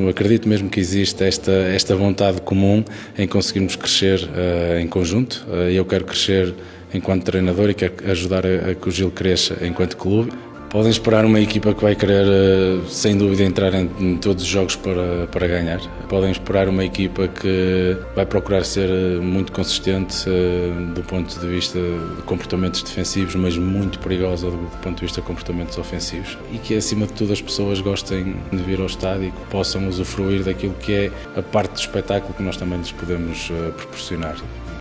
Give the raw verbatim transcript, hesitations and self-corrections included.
Eu acredito mesmo que existe esta, esta vontade comum em conseguirmos crescer uh, em conjunto. Uh, eu quero crescer enquanto treinador e quero ajudar a, a que o Gil cresça enquanto clube. Podem esperar uma equipa que vai querer, sem dúvida, entrar em, em todos os jogos para, para ganhar. Podem esperar uma equipa que vai procurar ser muito consistente do ponto de vista de comportamentos defensivos, mas muito perigosa do ponto de vista de comportamentos ofensivos. E que, acima de tudo, as pessoas gostem de vir ao estádio e que possam usufruir daquilo que é a parte do espetáculo que nós também lhes podemos proporcionar.